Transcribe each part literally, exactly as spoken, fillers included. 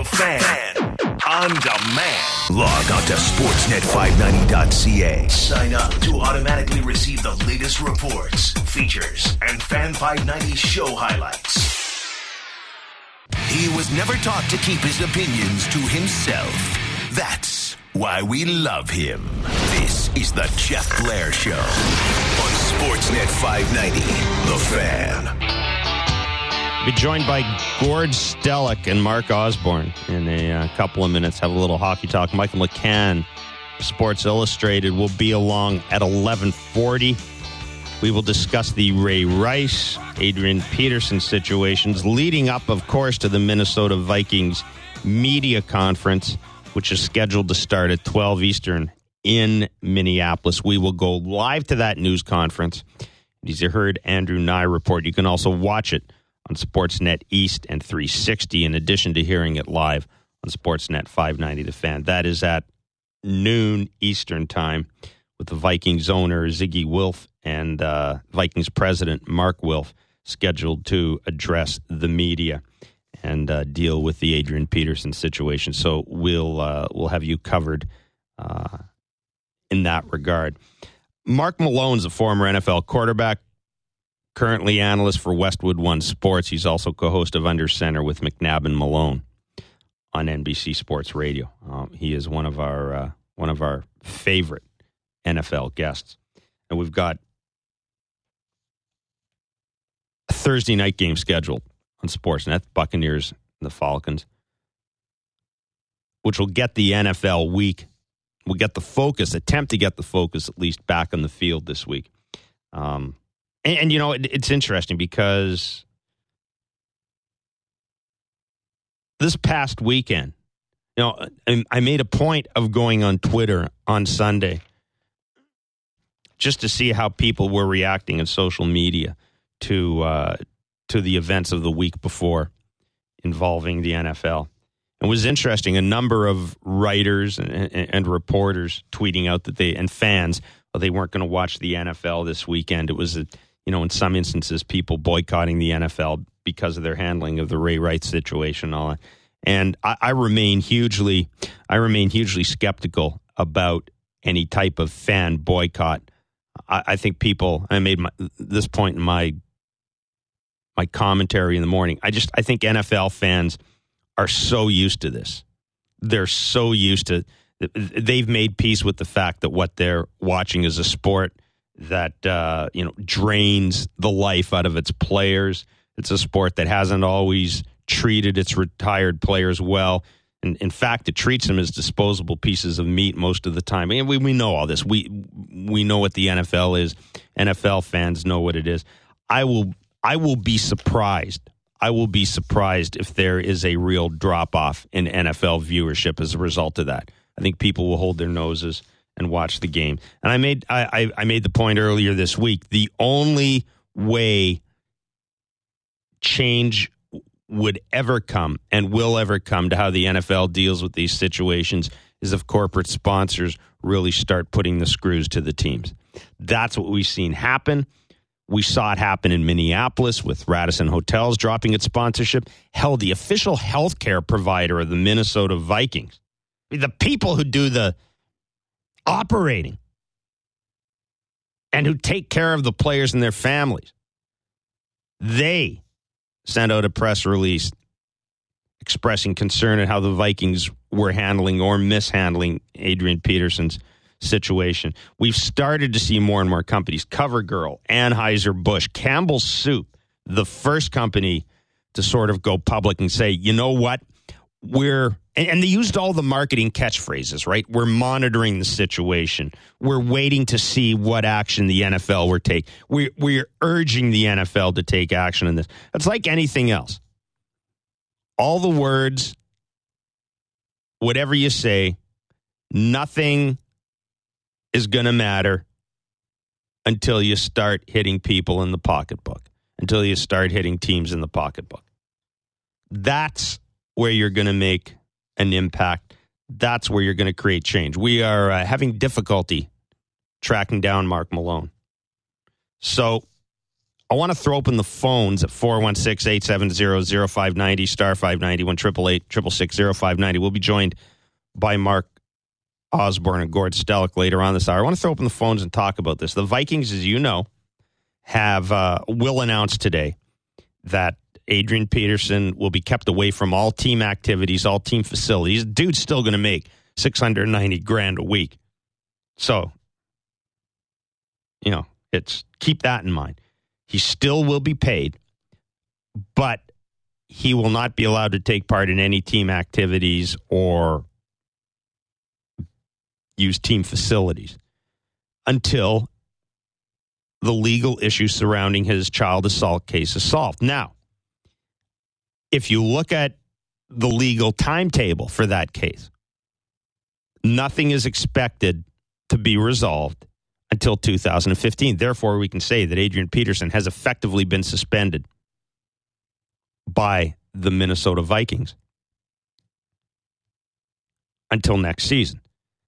Fan. Fan. On demand. Log on to sportsnet five ninety dot c a. Sign up to automatically receive the latest reports, features, and Fan five ninety show highlights. He was never taught to keep his opinions to himself. That's why we love him. This is the Jeff Blair Show on Sportsnet five ninety, The Fan. Be joined by Gord Stellick and Mark Osborne in a uh, couple of minutes. Have a little hockey talk. Michael McCann, Sports Illustrated, will be along at eleven forty. We will discuss the Ray Rice, Adrian Peterson situations, leading up, of course, to the Minnesota Vikings media conference, which is scheduled to start at twelve Eastern in Minneapolis. We will go live to that news conference. As you heard Andrew Nye report, you can also watch it on Sportsnet East and three sixty, in addition to hearing it live on Sportsnet five ninety The Fan. That is at noon Eastern time, with the Vikings owner Ziggy Wilf and uh, Vikings president Mark Wilf scheduled to address the media and uh, deal with the Adrian Peterson situation. So we'll uh, we'll have you covered uh, in that regard. Mark Malone's a former N F L quarterback, currently analyst for Westwood One Sports. He's also co-host of Under Center with McNabb and Malone on N B C Sports Radio. Um, he is one of our uh, one of our favorite N F L guests, and we've got a Thursday night game scheduled on Sportsnet, Buccaneers and the Falcons, which will get the N F L week. We'll get the focus, attempt to get the focus at least back on the field this week. Um, and, and, you know, it, it's interesting because this past weekend, you know, I, I made a point of going on Twitter on Sunday just to see how people were reacting in social media to uh, to the events of the week before involving the N F L. It was interesting. A number of writers and, and, and reporters tweeting out that they, and fans, well, they weren't going to watch the N F L this weekend. It was, a, you know, in some instances, people boycotting the N F L because of their handling of the Ray Rice situation. And all that. And I, I remain hugely, I remain hugely skeptical about any type of fan boycott. I, I think people. I made my, this point in my my commentary in the morning. I just, I think N F L fans are so used to this. They're so used to, they've made peace with the fact that what they're watching is a sport that, uh, you know, drains the life out of its players. It's a sport that hasn't always treated its retired players well. And in fact, it treats them as disposable pieces of meat most of the time. And we, we know all this. We, we know what the N F L is. N F L fans know what it is. I will, I will be surprised. I will be surprised if there is a real drop-off in N F L viewership as a result of that. I think people will hold their noses and watch the game. And I made I, I, I made the point earlier this week, the only way change would ever come and will ever come to how the N F L deals with these situations is if corporate sponsors really start putting the screws to the teams. That's what we've seen happen. We saw it happen in Minneapolis with Radisson Hotels dropping its sponsorship. Hell, the official healthcare provider of the Minnesota Vikings, the people who do the operating and who take care of the players and their families, they sent out a press release expressing concern at how the Vikings were handling or mishandling Adrian Peterson's situation. We've started to see more and more companies, CoverGirl, Anheuser-Busch, Campbell's Soup, the first company to sort of go public and say, you know what, we're, and, and they used all the marketing catchphrases, right? We're monitoring the situation. We're waiting to see what action the N F L will take. We're, we're urging the N F L to take action in this. It's like anything else. All the words, whatever you say, nothing is going to matter until you start hitting people in the pocketbook, until you start hitting teams in the pocketbook. That's where you're going to make an impact. That's where you're going to create change. We are uh, having difficulty tracking down Mark Malone. So I want to throw open the phones at four one six, eight seven zero, zero five nine zero, star five ninety, one eight eight eight, six six six, zero five nine zero. We'll be joined by Mark Osborne and Gord Stellick later on this hour. I want to throw open the phones and talk about this. The Vikings, as you know, have uh, will announce today that Adrian Peterson will be kept away from all team activities, all team facilities. Dude's still going to make six hundred ninety grand a week. So, you know, it's keep that in mind. He still will be paid, but he will not be allowed to take part in any team activities or use team facilities until the legal issues surrounding his child assault case is solved. Now, if you look at the legal timetable for that case, nothing is expected to be resolved until two thousand fifteen. Therefore, we can say that Adrian Peterson has effectively been suspended by the Minnesota Vikings until next season.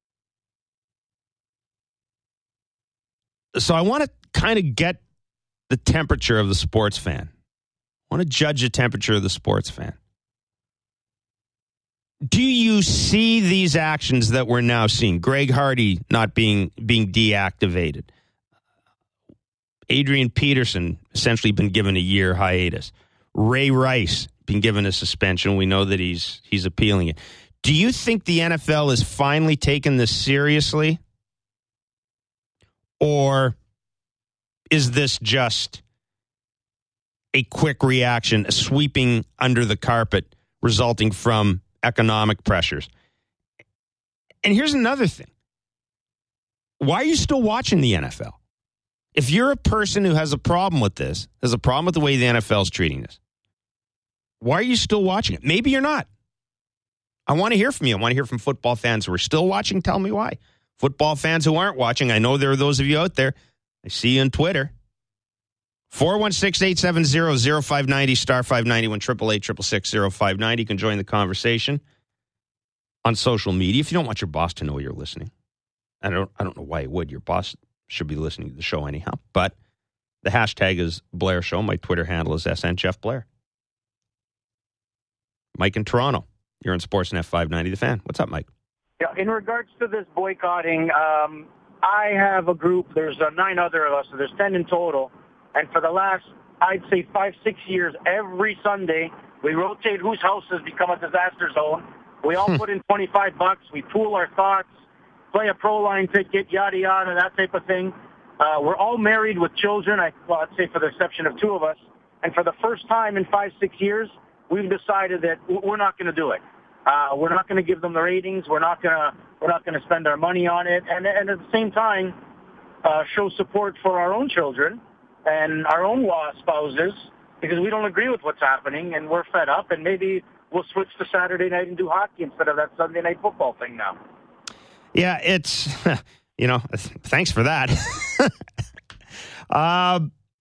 So I want to kind of get the temperature of the sports fan. I want to judge the temperature of the sports fan. Do you see these actions that we're now seeing? Greg Hardy not being being deactivated. Adrian Peterson essentially been given a year hiatus. Ray Rice been given a suspension. We know that he's he's appealing it. Do you think the N F L is finally taking this seriously? Or is this just a quick reaction, a sweeping under the carpet resulting from economic pressures? And here's another thing. Why are you still watching the N F L? If you're a person who has a problem with this, has a problem with the way the N F L is treating this, why are you still watching it? Maybe you're not. I want to hear from you. I want to hear from football fans who are still watching. Tell me why. Football fans who aren't watching, I know there are those of you out there. I see you on Twitter. four one six, eight seven zero, zero five nine zero, star five ninety, one eight eight eight, six six six, zero five nine zero. You can join the conversation on social media if you don't want your boss to know you're listening. I don't, I don't know why you would. Your boss should be listening to the show anyhow. But the hashtag is Blair Show. My Twitter handle is S N Jeff Blair. Mike in Toronto. You're on Sportsnet five ninety The Fan. What's up, Mike? Yeah, in regards to this boycotting, um, I have a group. There's uh, nine other of us, so there's ten in total. And for the last, I'd say five, six years, every Sunday, we rotate whose house has become a disaster zone. We all put in twenty-five bucks. We pool our thoughts, play a pro line ticket, yada, yada, that type of thing. Uh, we're all married with children, I, well, I'd say for the exception of two of us. And for the first time in five, six years, we've decided that we're not going to do it. Uh, we're not going to give them the ratings. We're not going to we're not going to spend our money on it, and, and at the same time, uh, show support for our own children and our own law spouses because we don't agree with what's happening, and we're fed up. And maybe we'll switch to Saturday night and do hockey instead of that Sunday night football thing now. Yeah, it's you know, thanks for that. uh,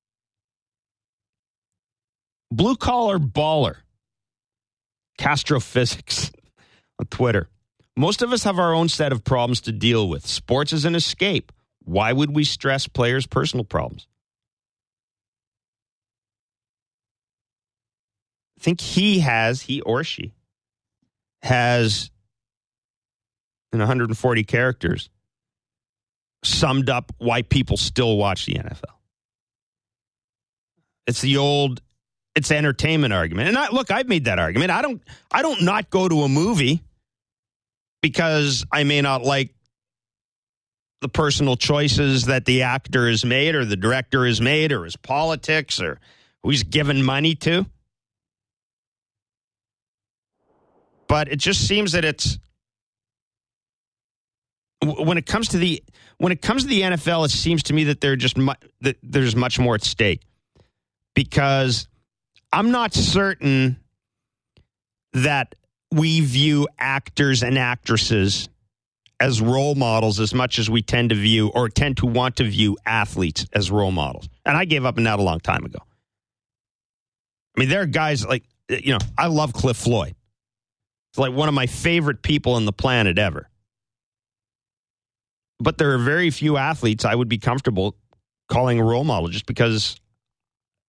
Blue collar baller. Castrophysics on Twitter. Most of us have our own set of problems to deal with. Sports is an escape. Why would we stress players' personal problems? I think he has, he or she, has, in one hundred forty characters, summed up why people still watch the N F L. It's the old... It's entertainment argument. And I, look, I've made that argument. I don't I don't not go to a movie because I may not like the personal choices that the actor has made or the director has made or his politics or who he's given money to. But it just seems that it's when it comes to the when it comes to the N F L, it seems to me that there just mu- that there's much more at stake because I'm not certain that we view actors and actresses as role models as much as we tend to view or tend to want to view athletes as role models. And I gave up on that a long time ago. I mean, there are guys like, you know, I love Cliff Floyd. It's like one of my favorite people on the planet ever. But there are very few athletes I would be comfortable calling a role model just because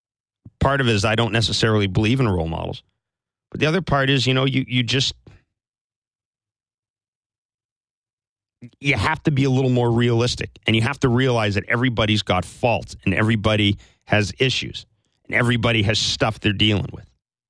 part of it is I don't necessarily believe in role models. But the other part is, you know, you, you just, you have to be a little more realistic. And you have to realize that everybody's got faults and everybody has issues and everybody has stuff they're dealing with.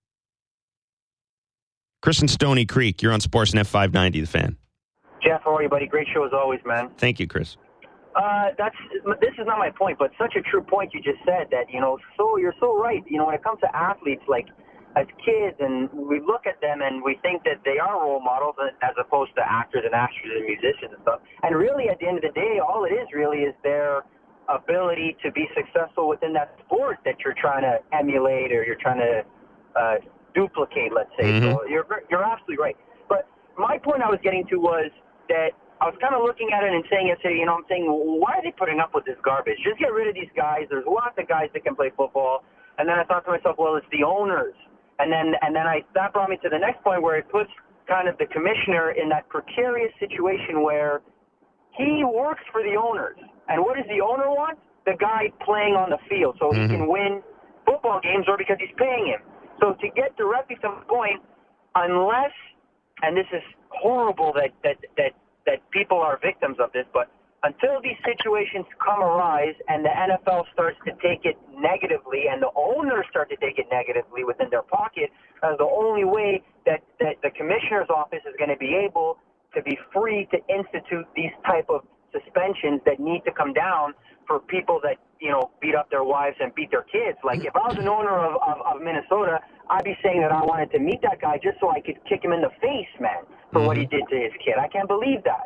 Chris in Stony Creek, you're on Sportsnet five ninety, The Fan. Jeff, how are you, buddy? Great show as always, man. Thank you, Chris. Uh, that's this is not my point, but such a true point you just said that, you know, so you're so right. You know, when it comes to athletes, like as kids, and we look at them and we think that they are role models as opposed to actors and actresses and musicians and stuff. And really, at the end of the day, all it is really is their ability to be successful within that sport that you're trying to emulate or you're trying to uh, duplicate, let's say. Mm-hmm. So you're you're absolutely right. But my point I was getting to was that I was kind of looking at it and saying yesterday, you know, I'm saying, well, why are they putting up with this garbage? Just get rid of these guys. There's lots of guys that can play football. And then I thought to myself, well, it's the owners. And then and then I that brought me to the next point where it puts kind of the commissioner in that precarious situation where he works for the owners. And what does the owner want? The guy playing on the field so mm-hmm. he can win football games or because he's paying him. So to get directly to the point, unless, and this is horrible that, that, that, that people are victims of this, but until these situations come arise and the N F L starts to take it negatively and the owners start to take it negatively within their pocket, that's the only way that, that the commissioner's office is going to be able to be free to institute these type of suspensions that need to come down for people that, you know, beat up their wives and beat their kids. Like, if I was an owner of, of, of Minnesota, I'd be saying that I wanted to meet that guy just so I could kick him in the face, man, for mm-hmm. what he did to his kid. I can't believe that.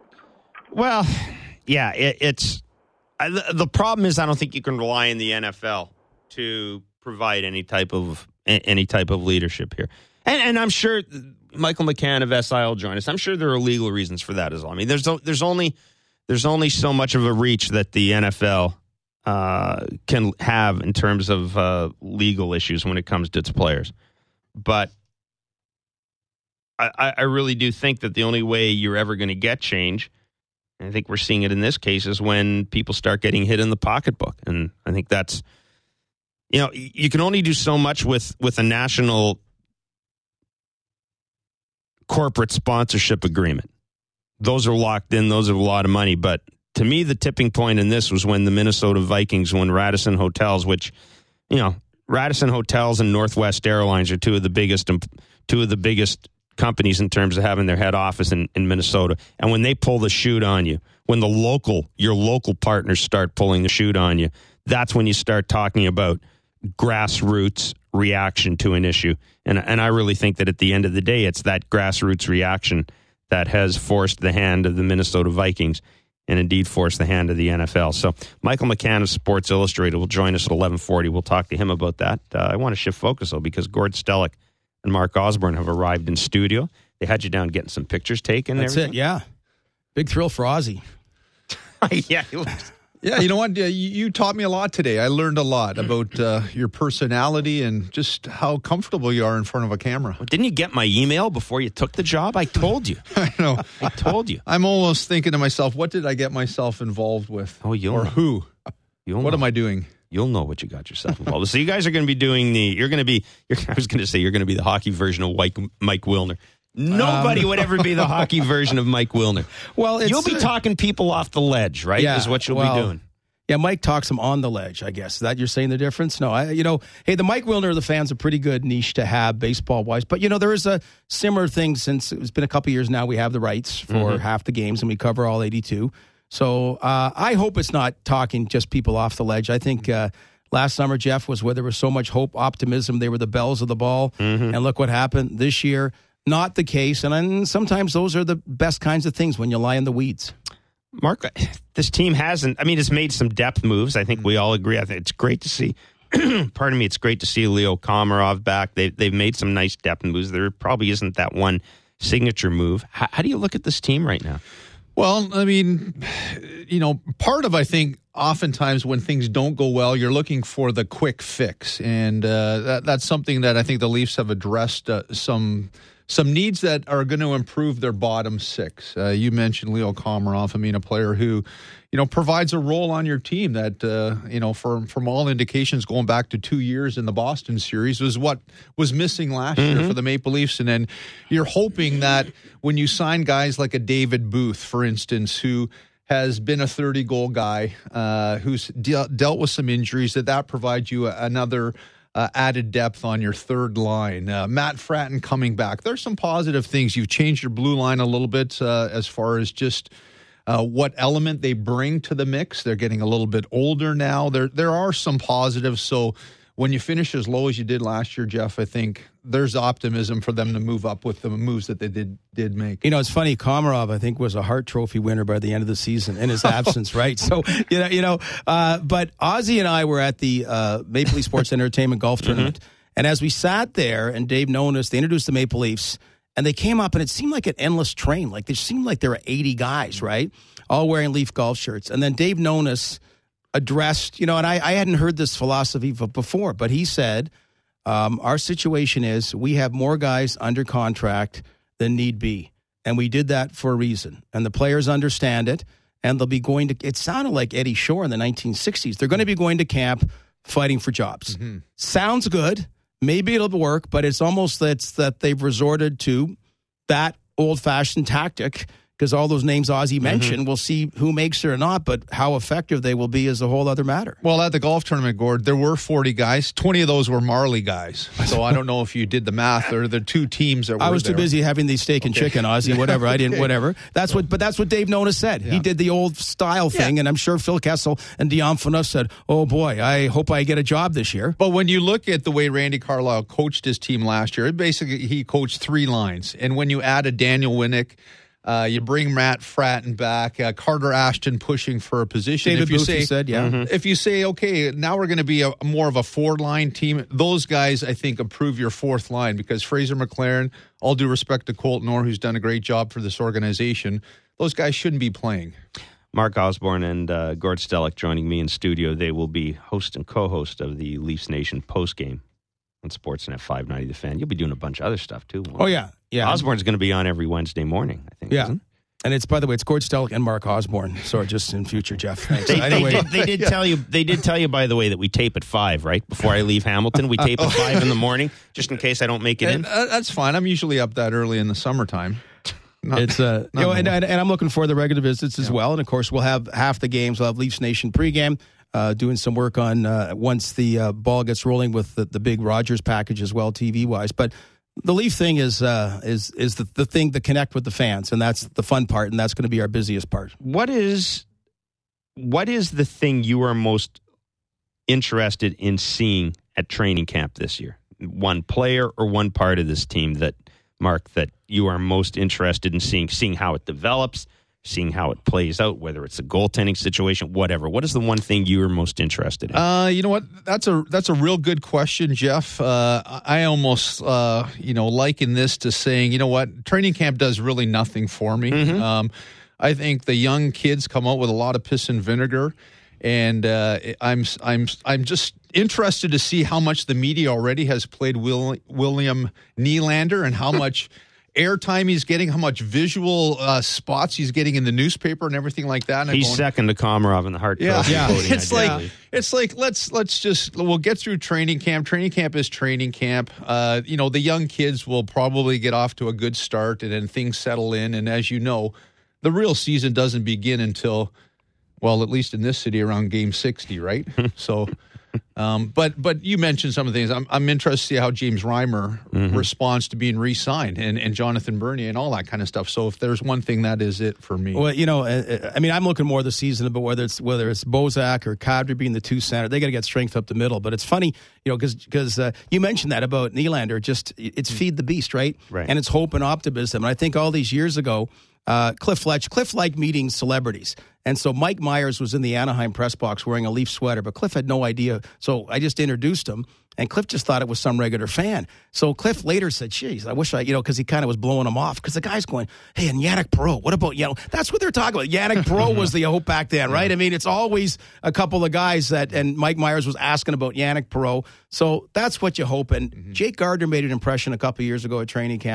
Well, yeah, it, it's uh, the, the problem is I don't think you can rely on the N F L to provide any type of any type of leadership here. And, and I'm sure Michael McCann of S I will join us. I'm sure there are legal reasons for that as well. I mean, there's there's only there's only so much of a reach that the N F L uh, can have in terms of uh, legal issues when it comes to its players. But I, I really do think that the only way you're ever going to get change, and I think we're seeing it in this case, is when people start getting hit in the pocketbook. And I think that's, you know, you can only do so much with, with a national corporate sponsorship agreement. Those are locked in. Those are a lot of money. But to me, the tipping point in this was when the Minnesota Vikings, when Radisson Hotels, which, you know, Radisson Hotels and Northwest Airlines are two of the biggest, two of the biggest companies in terms of having their head office in, in Minnesota. And when they pull the chute on you, when the local, your local partners start pulling the chute on you, that's when you start talking about grassroots reaction to an issue. And, and I really think that at the end of the day, it's that grassroots reaction that has forced the hand of the Minnesota Vikings and indeed forced the hand of the N F L. So Michael McCann of Sports Illustrated will join us at eleven forty. We'll talk to him about that. Uh, I want to shift focus, though, because Gord Stellick and Mark Osborne have arrived in studio. They had you down getting some pictures taken. That's it, yeah. Big thrill for Ozzy. yeah, he looks... Yeah, you know what? You, you taught me a lot today. I learned a lot about uh, your personality and just how comfortable you are in front of a camera. Well, didn't you get my email before you took the job? I told you. I know. I told you. I'm almost thinking to myself, what did I get myself involved with? Oh, you'll Or know. who? You'll what know. am I doing? You'll know what you got yourself involved with. So you guys are going to be doing the, you're going to be, you're, I was going to say you're going to be the hockey version of Mike, Mike Wilner. Nobody um, would ever be the hockey version of Mike Wilner. Well, it's, You'll be uh, talking people off the ledge, right? Yeah, is what you'll well, be doing. Yeah, Mike talks them on the ledge, I guess. Is that you're saying the difference? No, I, you know, hey, the Mike Wilner of the Fan's a pretty good niche to have baseball-wise. But, you know, there is a similar thing since it's been a couple years now. We have the rights for mm-hmm. half the games, and we cover all eighty-two. So uh, I hope it's not talking just people off the ledge. I think uh, last summer, Jeff, was where there was so much hope, optimism. They were the bells of the ball. Mm-hmm. And look what happened this year. Not the case. And, and sometimes those are the best kinds of things when you lie in the weeds. Mark, this team hasn't, I mean, it's made some depth moves. I think we all agree. I think it's great to see, pardon me, it's great to see Leo Komarov back. They, they've made some nice depth moves. There probably isn't that one signature move. How, how do you look at this team right now? Well, I mean, you know, part of, I think, oftentimes when things don't go well, you're looking for the quick fix. And uh, that, that's something that I think the Leafs have addressed uh, some some needs that are going to improve their bottom six. Uh, you mentioned Leo Komarov. I mean, a player who, you know, provides a role on your team that, uh, you know, from, from all indications going back to two years in the Boston series was what was missing last mm-hmm. year for the Maple Leafs. And then you're hoping that when you sign guys like a David Booth, for instance, who has been a thirty-goal guy, uh, who's de- dealt with some injuries, that that provides you a, another Uh, added depth on your third line. Uh, Matt Fratton coming back. There's some positive things. You've changed your blue line a little bit uh, as far as just uh, what element they bring to the mix. They're getting a little bit older now. There, there are some positives. So when you finish as low as you did last year, Jeff, I think there's optimism for them to move up with the moves that they did did make. You know, it's funny. Komarov, I think, was a Hart Trophy winner by the end of the season in his absence, right? So, you know, you know. Uh, but Ozzy and I were at the uh, Maple Leaf Sports Entertainment Golf Tournament, mm-hmm. and as we sat there, and Dave Nonis, they introduced the Maple Leafs, and they came up, and it seemed like an endless train. Like, there seemed like there were eighty guys, right, all wearing Leaf golf shirts. And then Dave Nonis addressed, you know, and I, I hadn't heard this philosophy before, but he said, um, our situation is we have more guys under contract than need be. And we did that for a reason. And the players understand it. And they'll be going to, it sounded like Eddie Shore in the nineteen sixties. They're going to be going to camp fighting for jobs. Mm-hmm. Sounds good. Maybe it'll work, but it's almost that, that they've resorted to that old-fashioned tactic, because all those names Ozzy mentioned, mm-hmm. we'll see who makes it or not, but how effective they will be is a whole other matter. Well, at the golf tournament, Gord, there were forty guys. twenty of those were Marley guys. So I don't know if you did the math, or the two teams that were I was there. too busy having the steak and okay. chicken, Ozzy, whatever. I didn't, okay. whatever. That's what, but that's what Dave Nonis said. Yeah. He did the old style thing, yeah. and I'm sure Phil Kessel and Dion Phaneuf said, oh boy, I hope I get a job this year. But when you look at the way Randy Carlyle coached his team last year, basically he coached three lines. And when you add a Daniel Winnick, Uh, you bring Matt Fratton back, uh, Carter Ashton pushing for a position. David if you Booth, say, you said, yeah. Mm-hmm. If you say, okay, now we're going to be a, more of a four-line team, those guys, I think, improve your fourth line, because Fraser McLaren, all due respect to Colton Orr, who's done a great job for this organization, those guys shouldn't be playing. Mark Osborne and uh, Gord Stellick joining me in studio. They will be host and co-host of the Leafs Nation postgame on Sportsnet five ninety The Fan. You'll be doing a bunch of other stuff, too. Oh, yeah. Yeah. Osborne's going to be on every Wednesday morning, I think. Yeah. Isn't it? And it's, by the way, it's Gord Stellick and Mark Osborne. So just in future, Jeff. Thanks. They, anyway. they did, they did yeah. tell you. They did tell you, by the way, that we tape at five, right? Before I leave Hamilton, we tape at five in the morning, just in case I don't make it and, in. Uh, that's fine. I'm usually up that early in the summertime. Not, it's uh, you know, and, and, and I'm looking for the regular visits as yeah. well. And of course, we'll have half the games. We'll have Leafs Nation pregame. Uh, doing some work on uh, once the uh, ball gets rolling with the, the big Rogers package as well, T V wise. But the Leaf thing is uh, is is the, the thing to connect with the fans, and that's the fun part, and that's going to be our busiest part. What is what is the thing you are most interested in seeing at training camp this year? One player or one part of this team that, Mark, that you are most interested in seeing, seeing how it develops, seeing how it plays out, whether it's a goaltending situation, whatever. What is the one thing you are most interested in? Uh, you know what? That's a that's a real good question, Jeff. Uh, I almost uh, you know liken this to saying, you know what, training camp does really nothing for me. Mm-hmm. Um, I think the young kids come out with a lot of piss and vinegar, and uh, I'm I'm I'm just interested to see how much the media already has played Will, William Nylander, and how much airtime he's getting, how much visual uh, spots he's getting in the newspaper and everything like that. And he's going, second to Komarov in the Hart yeah, Trophy yeah. voting, It's like it's like let's let's just we'll get through training camp. Training camp is training camp. Uh, you know, the young kids will probably get off to a good start, and then things settle in. And as you know, the real season doesn't begin until, well, at least in this city, around game sixty, right? so. Um, but but you mentioned some of the things. I'm I'm interested to see how James Reimer mm-hmm. responds to being re-signed, and, and Jonathan Bernier and all that kind of stuff. So if there's one thing, that is it for me. Well, you know, I mean, I'm looking more this season, but whether it's whether it's Bozak or Kadri being the two center, they got to get strength up the middle. But it's funny, you know, because because uh, you mentioned that about Nylander. Just it's feed the beast, right? Right. And it's hope and optimism. And I think all these years ago, Uh, Cliff Fletch, Cliff liked meeting celebrities. And so Mike Myers was in the Anaheim press box wearing a Leaf sweater, but Cliff had no idea. So I just introduced him, and Cliff just thought it was some regular fan. So Cliff later said, geez, I wish I, you know, because he kind of was blowing him off. Because the guy's going, hey, and Yannick Perreault, what about, you know, that's what they're talking about. Yannick Perreault was the hope back then, right? I mean, it's always a couple of guys that, and Mike Myers was asking about Yannick Perreault. So that's what you hope. And mm-hmm. Jake Gardner made an impression a couple of years ago at training camp.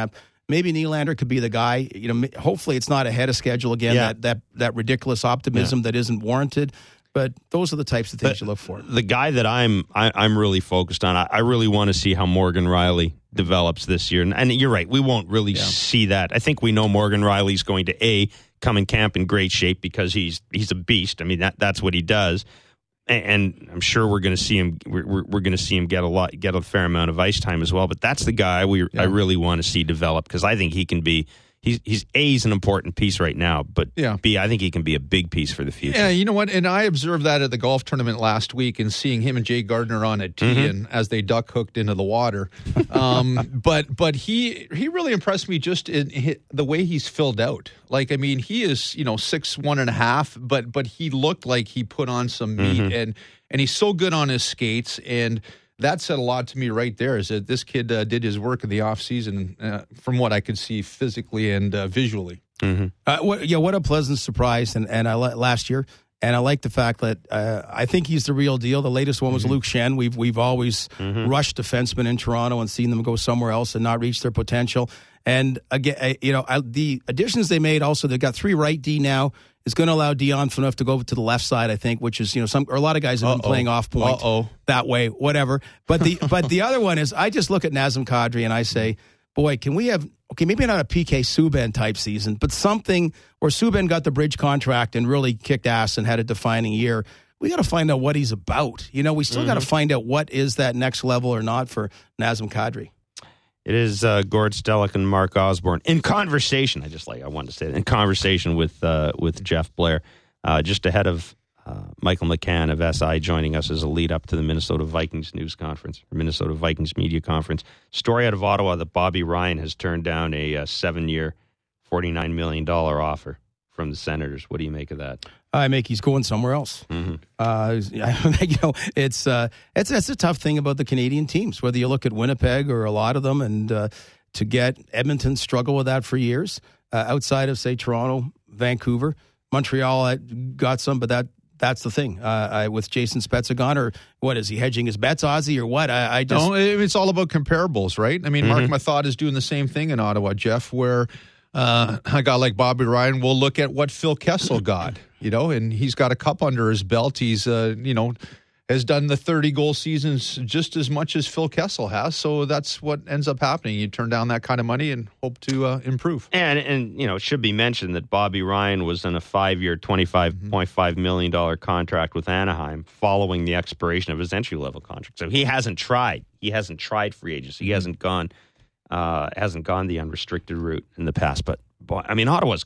maybe Nylander could be the guy. You know, hopefully it's not ahead of schedule again. Yeah. That that that ridiculous optimism Yeah. that isn't warranted. But those are the types of things But you look for. The guy that I'm I, I'm really focused on, I, I really want to see how Morgan Riley develops this year. And, and you're right, we won't really Yeah. see that. I think we know Morgan Riley's going to A, come in camp in great shape because he's he's a beast. I mean, that that's what he does. And, and I'm sure we're going to see him. We're, we're, we're going to see him get a lot, get a fair amount of ice time as well. But that's the guy we Yeah. I really want to see develop because I think he can be. He's he's A's an important piece right now, but Yeah. B, I think he can be a big piece for the future. Yeah, you know what? And I observed that at the golf tournament last week and seeing him and Jay Gardner on a tee Mm-hmm. and as they duck hooked into the water. Um, but but he he really impressed me just in hi the way he's filled out. Like, I mean, he is, you know, six one and a half, but but he looked like he put on some meat Mm-hmm. and and he's so good on his skates. And that said a lot to me right there, is that this kid uh, did his work in the offseason uh, from what I could see physically and uh, visually. Uh, what, yeah, what a pleasant surprise, and and I li- last year, and I like the fact that uh, I think he's the real deal. The latest one was Luke Shen. We've we've always rushed defensemen in Toronto and seen them go somewhere else and not reach their potential. And again, I- you know, I, the additions they made also, they've got three right D now. Is going to allow Dion Phaneuf to go over to the left side, I think, which is, you know, some or a lot of guys have been Uh-oh. playing off point Uh-oh. that way, whatever. But the but the other one is, I just look at Nazem Kadri and I say, boy, can we have, okay, maybe not a P K Subban type season, but something where Subban got the bridge contract and really kicked ass and had a defining year. We got to find out what he's about. You know, we still got to find out what is that next level or not for Nazem Kadri. It is uh, Gord Stellick and Mark Osborne in conversation. I just like I wanted to say that in conversation with uh, with Jeff Blair, uh, just ahead of uh, Michael McCann of S I joining us as a lead up to the Minnesota Vikings news conference, or Minnesota Vikings media conference. Story out of Ottawa that Bobby Ryan has turned down a uh, seven year, forty nine million dollar offer from the Senators. What do you make of that? I make he's going somewhere else. Mm-hmm. Uh, you know, it's uh, it's that's a tough thing about the Canadian teams. Whether you look at Winnipeg or a lot of them, and uh, to get Edmonton struggle with that for years. Uh, outside of say Toronto, Vancouver, Montreal, I got some, but that that's the thing. Uh, I, with Jason Spezza gone, or what is he hedging his bets, Ozzy, or what? I, I just No, it's all about comparables, right? I mean, Mark Mathod is doing the same thing in Ottawa, Jeff, where uh, a guy like Bobby Ryan will look at what Phil Kessel got, you know, and he's got a cup under his belt. He's, uh, you know, has done the thirty-goal seasons just as much as Phil Kessel has. So that's what ends up happening. You turn down that kind of money and hope to uh, improve. And, and you know, it should be mentioned that Bobby Ryan was in a five-year, twenty-five point five million dollars contract with Anaheim following the expiration of his entry-level contract. So he hasn't tried. He hasn't tried free agency. He hasn't gone uh, hasn't gone the unrestricted route in the past. But, boy, I mean, Ottawa's...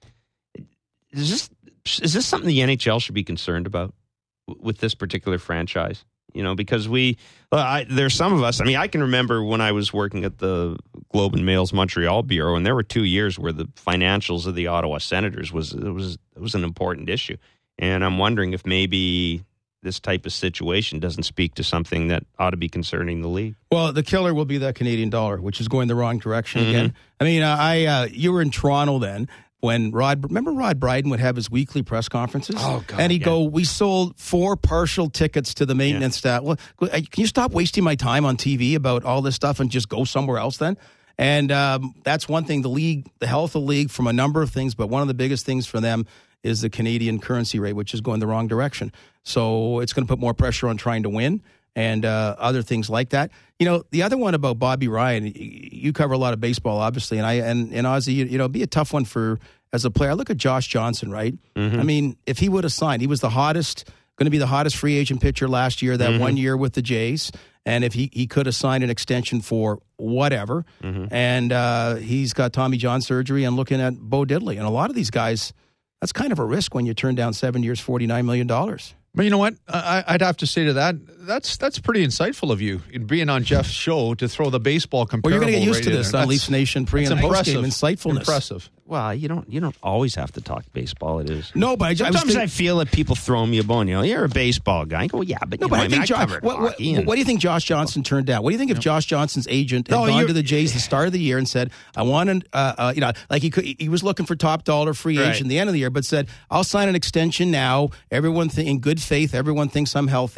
Is this, is this something the N H L should be concerned about with this particular franchise? You know, because we, well, I, there's some of us, I mean, I can remember when I was working at the Globe and Mail's Montreal Bureau, and there were two years where the financials of the Ottawa Senators was, it was, it was an important issue. And I'm wondering if maybe this type of situation doesn't speak to something that ought to be concerning the league. Well, the killer will be that Canadian dollar, which is going the wrong direction Mm-hmm. again. I mean, uh, I uh, you were in Toronto then. When Rod, remember Rod Brydon would have his weekly press conferences? Oh, God, and he'd yeah. go, we sold four partial tickets to the maintenance staff. Well, can you stop wasting my time on T V about all this stuff and just go somewhere else then? And um, that's one thing, the league, the health of the league from a number of things, but one of the biggest things for them is the Canadian currency rate, which is going the wrong direction. So it's going to put more pressure on trying to win and uh, other things like that. You know, the other one about Bobby Ryan, you cover a lot of baseball, obviously, and I and, and Ozzy, you, you know, it'd be a tough one for as a player. I look at Josh Johnson, right? Mm-hmm. I mean, if he would have signed, he was the hottest, going to be the hottest free agent pitcher last year, that mm-hmm. one year with the Jays. And if he, he could have signed an extension for whatever, mm-hmm. and uh, he's got Tommy John surgery and looking at Bo Diddley. And a lot of these guys, that's kind of a risk when you turn down seven years, forty-nine million dollars. But you know what? I, I'd have to say to that, that's that's pretty insightful of you, in being on Jeff's show, to throw the baseball comparable. Well, you're going to get used right to this in on Leafs Nation pre and post game insightfulness. Impressive. Well, you don't you don't always have to talk baseball. It is no, but I, sometimes I, was I feel that people throw me a bone. You know, you're a baseball guy. I go, yeah, but no, you but know, I I think mean, I Josh, covered what, what, hockey and- what do you think Josh Johnson turned down? What do you think if Josh Johnson's agent had No, gone you're- to the Jays the start of the year and said, "I want to," uh, uh, you know, like he could, he was looking for top dollar free Right. agent at the end of the year, but said, "I'll sign an extension now." Everyone th- in good faith, everyone thinks I'm healthy.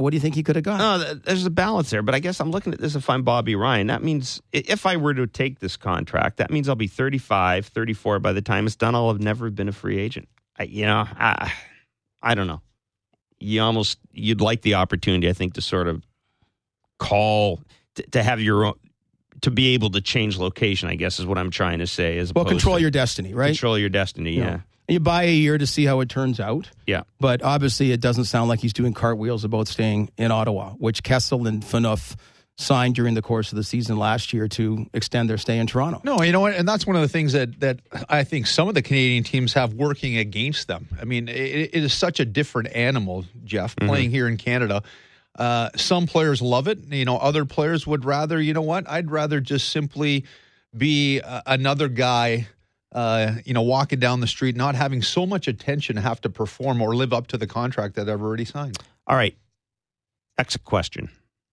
what do you think he could have got? No, th- there's a balance there, but I guess I'm looking at this if I'm Bobby Ryan. That means i- if I were to take this contract, that means I'll be thirty-five, thirty-four by the time it's done. I'll have never been a free agent. I, you know, I, I don't know. You almost, you'd like the opportunity, I think, to sort of call, to, to have your own, to be able to change location, I guess is what I'm trying to say. As Well, opposed control to your destiny, right? Control your destiny, You yeah. know, You buy a year to see how it turns out. Yeah. But obviously, it doesn't sound like he's doing cartwheels about staying in Ottawa, which Kessel and Phaneuf signed during the course of the season last year to extend their stay in Toronto. No, you know what? And that's one of the things that, that I think some of the Canadian teams have working against them. I mean, it, it is such a different animal, Jeff, Mm-hmm. playing here in Canada. Uh, some players love it. You know, other players would rather, you know what? I'd rather just simply be uh, another guy, uh, you know, walking down the street, not having so much attention, have to perform or live up to the contract that I've already signed. All right. Next question.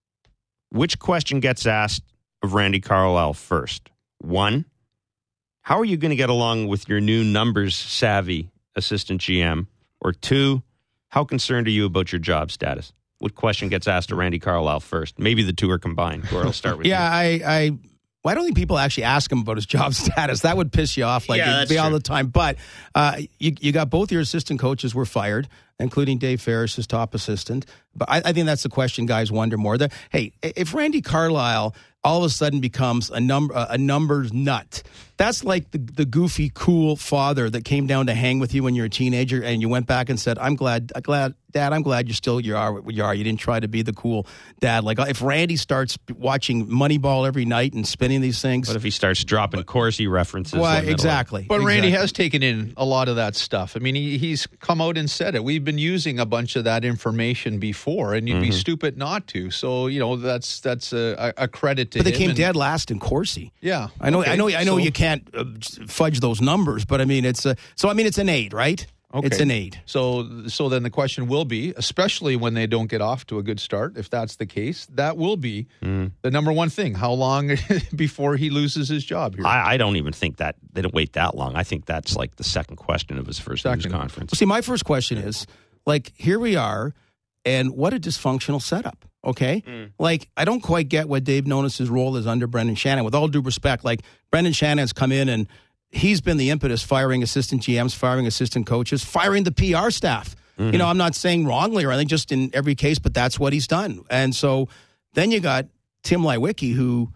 Which question gets asked of Randy Carlyle first? One, how are you going to get along with your new numbers savvy assistant G M? Or two, how concerned are you about your job status? What question gets asked of Randy Carlyle first? Maybe the two are combined. Or I'll start with Yeah, you. I, I, well, I don't think people actually ask him about his job status. That would piss you off like Yeah, it'd that's be all true. the time. But uh, you, you got both your assistant coaches were fired, including Dave Ferris, his top assistant. But I, I think that's the question guys wonder more. That hey, if Randy Carlyle all of a sudden becomes a number a numbers nut, that's like the, the goofy, cool father that came down to hang with you when you were a teenager, and you went back and said, "I'm glad, I'm glad, Dad, I'm glad you're still you are what you are. You didn't try to be the cool dad." Like if Randy starts watching Moneyball every night and spinning these things, What if he starts dropping Corsi references? well, in the middle of- exactly. But Randy exactly. has taken in a lot of that stuff. I mean, he, he's come out and said it. We've been using a bunch of that information before, and you'd be stupid not to. So, you know, that's that's a, a credit to But they him. came and- dead last in Corsi. Yeah, I know. okay. I know. I know. So- You can't uh, fudge those numbers, but I mean, it's a. So I mean, it's an aid, right? Okay. It's an aid. So, so then the question will be, especially when they don't get off to a good start, if that's the case, that will be Mm. the number one thing. How long before he loses his job here? I, I don't even think that they don't wait that long. I think that's like the second question of his first news Second. conference. See, my first question is, like, here we are, and what a dysfunctional setup. Okay, like I don't quite get what Dave Nonis's role is under Brendan Shannon. With all due respect, like Brendan Shannon's come in and he's been the impetus, firing assistant G Ms, firing assistant coaches, firing the P R staff. You know, I'm not saying wrongly or anything, just in every case, but that's what he's done. And so then you got Tim Lewicki, who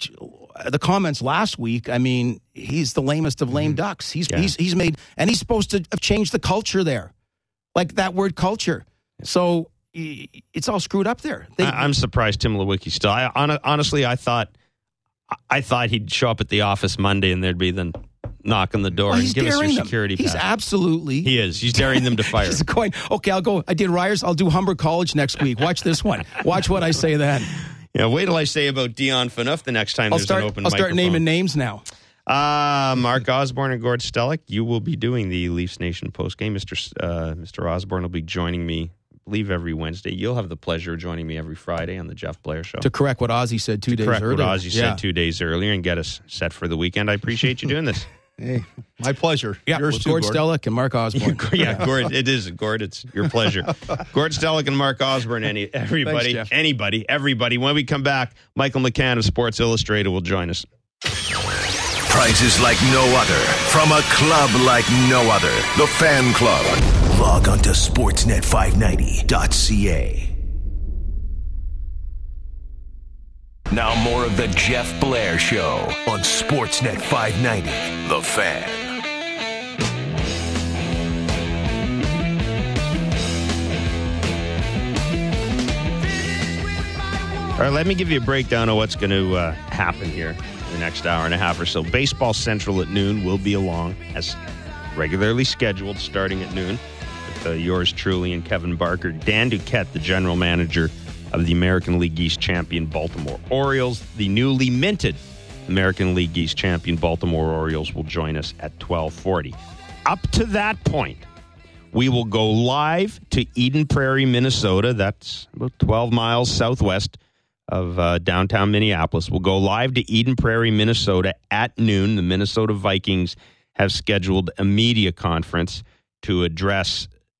the comments last week, I mean, he's the lamest of lame ducks. He's Yeah. he's he's made, and he's supposed to have changed the culture there, like that word culture. So y- it's all screwed up there. They, I, I'm surprised Tim Lewicki still. I, hon- honestly, I thought, I thought he'd show up at the office Monday and there'd be the knock on the door well, and he's give us your daring them. security He's pass. absolutely. He is. He's daring them to fire. He's going, okay, I'll go. I did Ryers. I'll do Humber College next week. Watch this one. Watch what I say then. Yeah, wait till I say about Dion Phaneuf the next time I'll there's start. an open I'll start microphone. naming names now. Uh, Mark Osborne and Gord Stellick, you will be doing the Leafs Nation postgame. Mister S- Uh, Mister Osborne will be joining me, I believe, every Wednesday. You'll have the pleasure of joining me every Friday on the Jeff Blair Show. To correct what Ozzy said two days Correct earlier. what Ozzy Yeah. said two days earlier and get us set for the weekend. I appreciate you doing this. Hey, my pleasure. Yeah, Yours with too, Gord Gord. Stellick and Mark Osborne. Yeah, Gord, it is, Gord. It's your pleasure. Gord Stellick and Mark Osborne, any, everybody, Thanks, Jeff. anybody, everybody. When we come back, Michael McCann of Sports Illustrated will join us. Prizes like no other from a club like no other. The Fan Club. Log on to sportsnet five ninety dot c a. Now more of the Jeff Blair Show on Sportsnet five ninety. The Fan. All right, let me give you a breakdown of what's going to uh, happen here in the next hour and a half or so. Baseball Central at noon will be along as regularly scheduled, starting at noon, with uh, yours truly and Kevin Barker. Dan Duquette, the general manager of the American League East champion Baltimore Orioles. The newly minted American League East champion Baltimore Orioles will join us at twelve forty. Up to that point, we will go live to Eden Prairie, Minnesota. That's about twelve miles southwest of uh, downtown Minneapolis. We'll go live to Eden Prairie, Minnesota at noon. The Minnesota Vikings have scheduled a media conference to address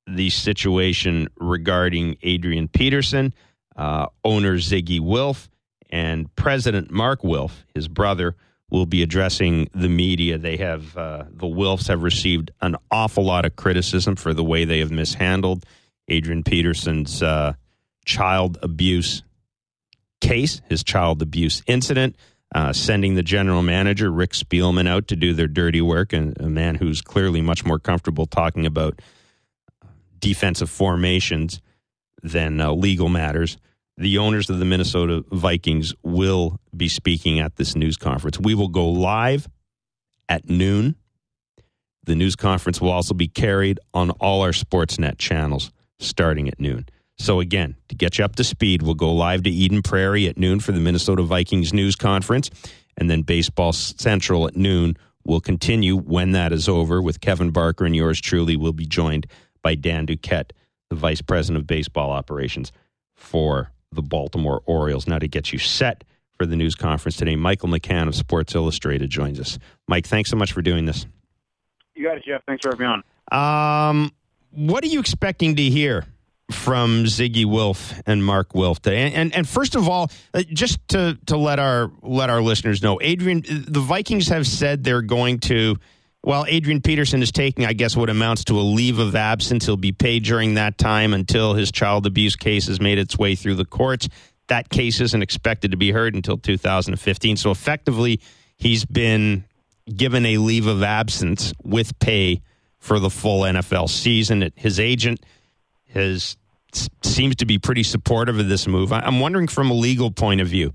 the situation regarding Adrian Peterson, uh, owner Ziggy Wilf, and President Mark Wilf, his brother, will be addressing the media. They have uh, the Wilfs have received an awful lot of criticism for the way they have mishandled Adrian Peterson's uh, child abuse case, his child abuse incident, uh, sending the general manager, Rick Spielman, out to do their dirty work, and a man who's clearly much more comfortable talking about defensive formations than uh, legal matters. The owners of the Minnesota Vikings will be speaking at this news conference. We will go live at noon. The news conference will also be carried on all our Sportsnet channels starting at noon. So again, to get you up to speed, we'll go live to Eden Prairie at noon for the Minnesota Vikings news conference, and then Baseball Central at noon will continue when that is over with Kevin Barker, and yours truly will be joined by Dan Duquette, the Vice President of Baseball Operations for the Baltimore Orioles. Now to get you set for the news conference today, Michael McCann of Sports Illustrated joins us. Mike, thanks so much for doing this. You got it, Jeff. Thanks for having me on. Um, what are you expecting to hear from Ziggy Wilf and Mark Wilf today? And, and and first of all, just to to let our let our listeners know, Adrian, the Vikings have said they're going to. Well, Adrian Peterson is taking, I guess, what amounts to a leave of absence. He'll be paid during that time until his child abuse case has made its way through the courts. That case isn't expected to be heard until two thousand fifteen. So effectively, he's been given a leave of absence with pay for the full N F L season. His agent has seems to be pretty supportive of this move. I'm wondering from a legal point of view,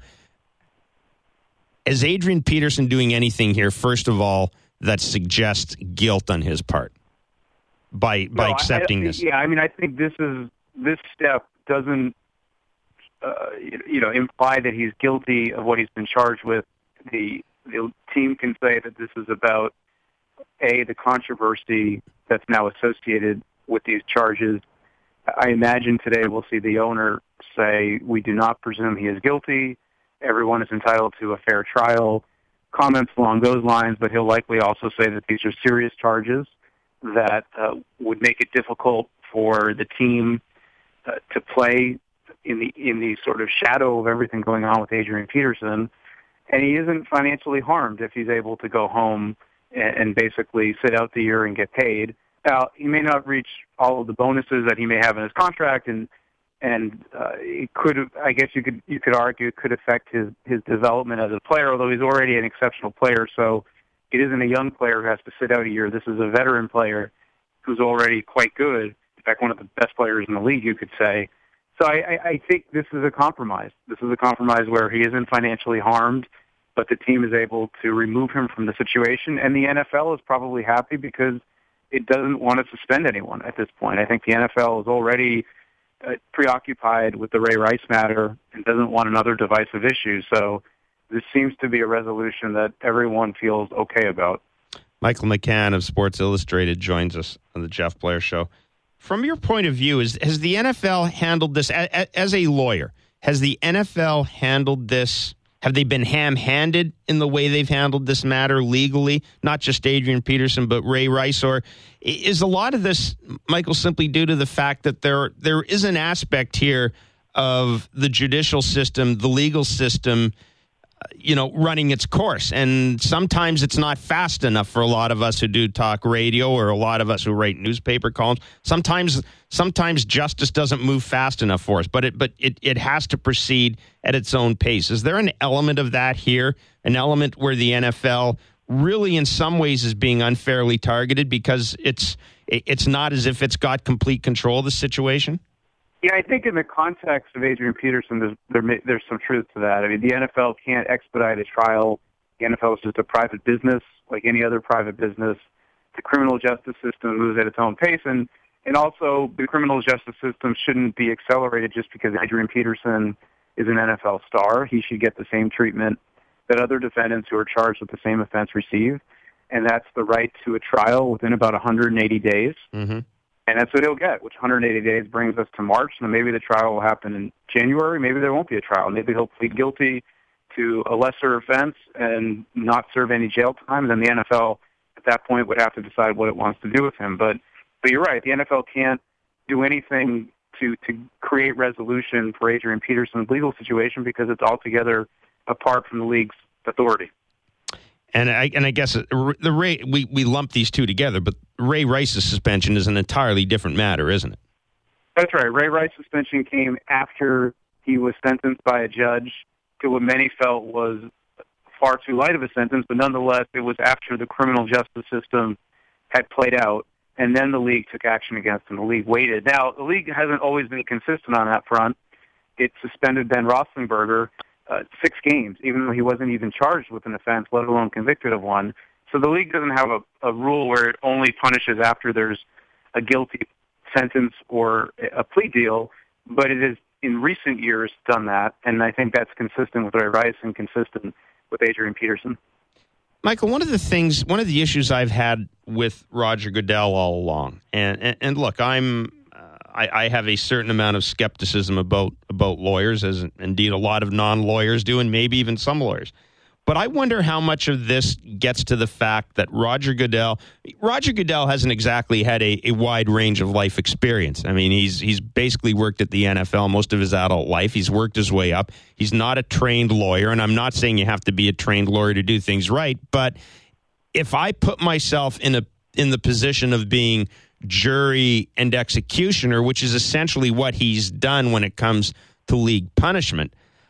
is Adrian Peterson doing anything here, first of all, that suggests guilt on his part by by no, accepting I, this? Yeah, I mean, I think this is this step doesn't uh, you know imply that he's guilty of what he's been charged with. The the team can say that this is about a the controversy that's now associated with these charges. I imagine today we'll see the owner say, "We do not presume he is guilty. Everyone is entitled to a fair trial." Comments along those lines, but he'll likely also say that these are serious charges that uh, would make it difficult for the team uh, to play in the in the sort of shadow of everything going on with Adrian Peterson. And he isn't financially harmed if he's able to go home and, and basically sit out the year and get paid. Now, he may not reach all of the bonuses that he may have in his contract, and and uh, it could, I guess you could you could argue, it could affect his his development as a player. Although he's already an exceptional player, so it isn't a young player who has to sit out a year. This is a veteran player who's already quite good. In fact, one of the best players in the league, you could say. So I, I think this is a compromise. This is a compromise where he isn't financially harmed, but the team is able to remove him from the situation, and the N F L is probably happy because it doesn't want to suspend anyone at this point. I think the N F L is already uh, preoccupied with the Ray Rice matter and doesn't want another divisive issue. So this seems to be a resolution that everyone feels okay about. Michael McCann of Sports Illustrated joins us on the Jeff Blair Show. From your point of view, is, has the N F L handled this, as, as a lawyer, has the N F L handled this? Have they been ham-handed in the way they've handled this matter legally? Not just Adrian Peterson, but Ray Rice? Or is a lot of this, Michael, simply due to the fact that there there is an aspect here of the judicial system, the legal system, you know, running its course? And sometimes it's not fast enough for a lot of us who do talk radio or a lot of us who write newspaper columns. Sometimes sometimes justice doesn't move fast enough for us, but it but it, it has to proceed at its own pace. Is there an element of that here, an element where the N F L really in some ways is being unfairly targeted because it's it's not as if it's got complete control of the situation? Yeah, I think in the context of Adrian Peterson, there's, there may, there's some truth to that. I mean, the N F L can't expedite a trial. The N F L is just a private business, like any other private business. The criminal justice system moves at its own pace, and, and also the criminal justice system shouldn't be accelerated just because Adrian Peterson is an N F L star. He should get the same treatment that other defendants who are charged with the same offense receive, and that's the right to a trial within about one hundred eighty days. Mm-hmm. And that's what he'll get, which one hundred eighty days brings us to March. And maybe the trial will happen in January. Maybe there won't be a trial. Maybe he'll plead guilty to a lesser offense and not serve any jail time. And then the N F L, at that point, would have to decide what it wants to do with him. But but you're right. The N F L can't do anything to to create resolution for Adrian Peterson's legal situation because it's altogether apart from the league's authority. And I and I guess the Ray we, we lump these two together, but Ray Rice's suspension is an entirely different matter, isn't it? That's right. Ray Rice's suspension came after he was sentenced by a judge to what many felt was far too light of a sentence, but nonetheless, it was after the criminal justice system had played out, and then the league took action against him. The league waited. Now, the league hasn't always been consistent on that front. It suspended Ben Roethlisberger uh, six games, even though he wasn't even charged with an offense, let alone convicted of one. So the league doesn't have a, a rule where it only punishes after there's a guilty sentence or a plea deal, but it has in recent years done that, and I think that's consistent with Ray Rice and consistent with Adrian Peterson. Michael, one of the things, one of the issues I've had with Roger Goodell all along, and and, and look, I'm uh, I, I have a certain amount of skepticism about about lawyers, as indeed a lot of non-lawyers do, and maybe even some lawyers. But I wonder how much of this gets to the fact that Roger Goodell, Roger Goodell hasn't exactly had a, a wide range of life experience. I mean, he's he's basically worked at the N F L most of his adult life. He's worked his way up. He's not a trained lawyer, and I'm not saying you have to be a trained lawyer to do things right. But if I put myself in a in the position of being jury and executioner, which is essentially what he's done when it comes to league punishment,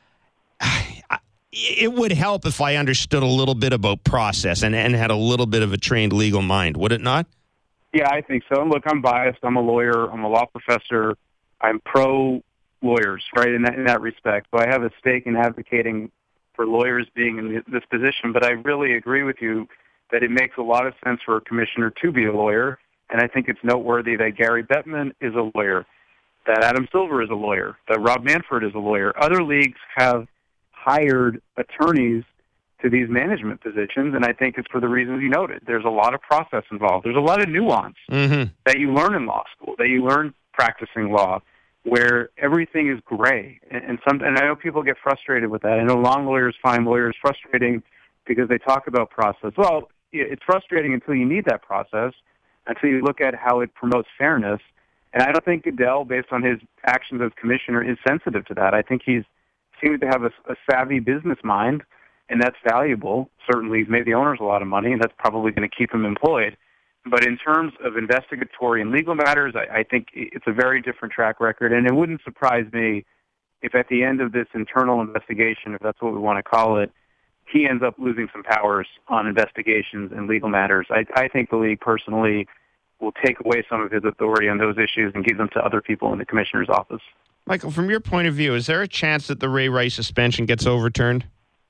I, it would help if I understood a little bit about process and, and had a little bit of a trained legal mind, would it not? Yeah, I think so. And look, I'm biased. I'm a lawyer. I'm a law professor. I'm pro-lawyers, right, in that, in that respect. So I have a stake in advocating for lawyers being in this position. But I really agree with you that it makes a lot of sense for a commissioner to be a lawyer. And I think it's noteworthy that Gary Bettman is a lawyer, that Adam Silver is a lawyer, that Rob Manfred is a lawyer. Other leagues have hired attorneys to these management positions, and I think it's for the reasons you noted. There's a lot of process involved. There's a lot of nuance mm-hmm. that you learn in law school, that you learn practicing law, where everything is gray. And, and, some, and I know people get frustrated with that. I know long lawyers find lawyers frustrating because they talk about process. Well, it's frustrating until you need that process, until you look at how it promotes fairness. And I don't think Goodell, based on his actions as commissioner, is sensitive to that. I think he's seems to have a, a savvy business mind, and that's valuable. Certainly, he's made the owners a lot of money, and that's probably going to keep him employed. But in terms of investigatory and legal matters, I, I think it's a very different track record, and it wouldn't surprise me if at the end of this internal investigation, if that's what we want to call it, he ends up losing some powers on investigations and legal matters. I, I think the league personally will take away some of his authority on those issues and give them to other people in the commissioner's office. Michael, from your point of view, is there a chance that the Ray Rice suspension gets overturned?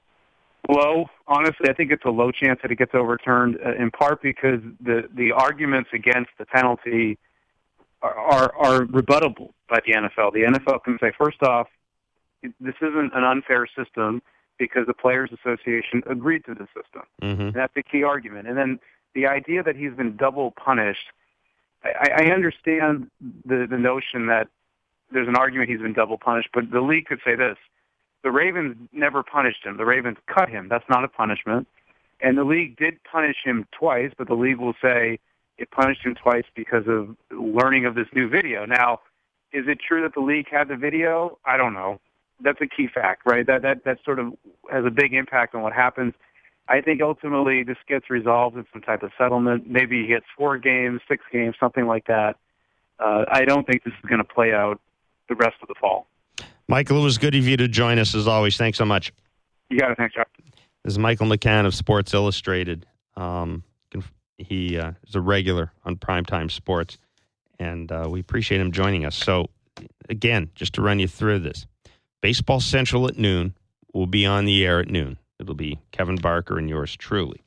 Low. Honestly, I think it's a low chance that it gets overturned, uh, in part because the, the arguments against the penalty are, are, are rebuttable by the N F L. The N F L can say, first off, this isn't an unfair system because the Players Association agreed to the system. Mm-hmm. And that's the key argument. And then the idea that he's been double punished, I, I understand the, the notion that there's an argument he's been double punished, but the league could say this. The Ravens never punished him. The Ravens cut him. That's not a punishment. And the league did punish him twice, but the league will say it punished him twice because of learning of this new video. Now, is it true that the league had the video? I don't know. That's a key fact, right? That that that sort of has a big impact on what happens. I think ultimately this gets resolved in some type of settlement. Maybe he gets four games, six games, something like that. Uh, I don't think this is going to play out the rest of the fall. Michael, it was good of you to join us as always. Thanks so much. You got it. Thanks, John. This is Michael McCann of Sports Illustrated. Um, he uh, is a regular on Primetime Sports, and uh, we appreciate him joining us. So, again, just to run you through this, Baseball Central at noon will be on the air at noon. It'll be Kevin Barker and yours truly.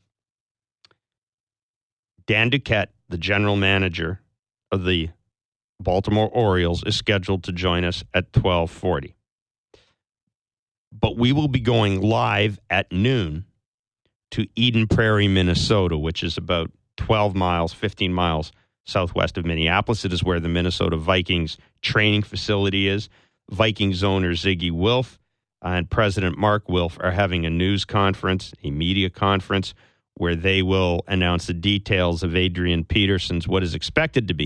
Dan Duquette, the general manager of the Baltimore Orioles, is scheduled to join us at twelve forty. But we will be going live at noon to Eden Prairie, Minnesota, which is about twelve miles, fifteen miles southwest of Minneapolis. It is where the Minnesota Vikings training facility is. Vikings owner Ziggy Wilf and President Mark Wilf are having a news conference, a media conference, where they will announce the details of Adrian Peterson's, what is expected to be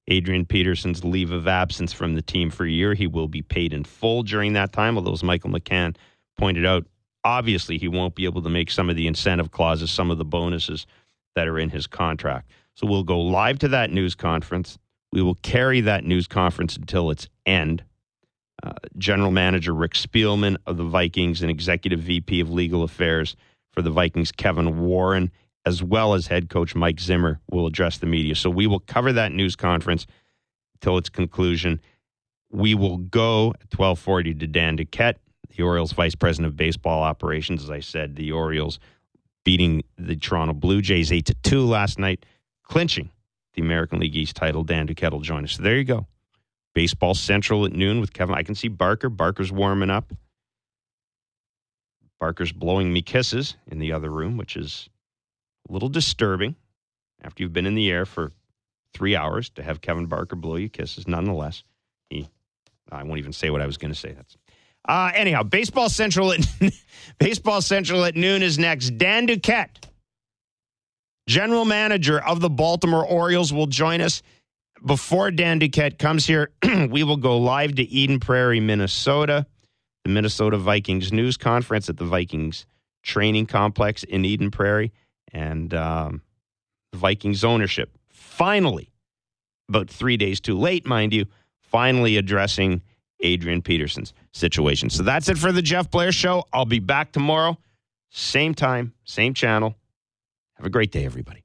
Adrian Peterson's leave of absence from the team for a year. He will be paid in full during that time, although, as Michael McCann pointed out, obviously he won't be able to make some of the incentive clauses, some of the bonuses that are in his contract. So we'll go live to that news conference. We will carry that news conference until its end. Uh, General Manager Rick Spielman of the Vikings and Executive V P of Legal Affairs for the Vikings, Kevin Warren, as well as head coach Mike Zimmer, will address the media. So we will cover that news conference till its conclusion. We will go at twelve forty to Dan Duquette, the Orioles Vice President of Baseball Operations. As I said, the Orioles beating the Toronto Blue Jays eight to two last night, clinching the American League East title. Dan Duquette will join us. So there you go. Baseball Central at noon with Kevin. I can see Barker. Barker's warming up. Barker's blowing me kisses in the other room, which is a little disturbing after you've been in the air for three hours to have Kevin Barker blow you kisses. Nonetheless, he, I won't even say what I was going to say. That's uh, anyhow. Baseball Central at Baseball Central at noon is next. Dan Duquette, general manager of the Baltimore Orioles, will join us. Before Dan Duquette comes here, we will go live to Eden Prairie, Minnesota, the Minnesota Vikings news conference at the Vikings training complex in Eden Prairie, and um, the Vikings ownership finally, about three days too late, mind you, finally addressing Adrian Peterson's situation. So that's it for the Jeff Blair Show. I'll be back tomorrow, same time, same channel. Have a great day, everybody.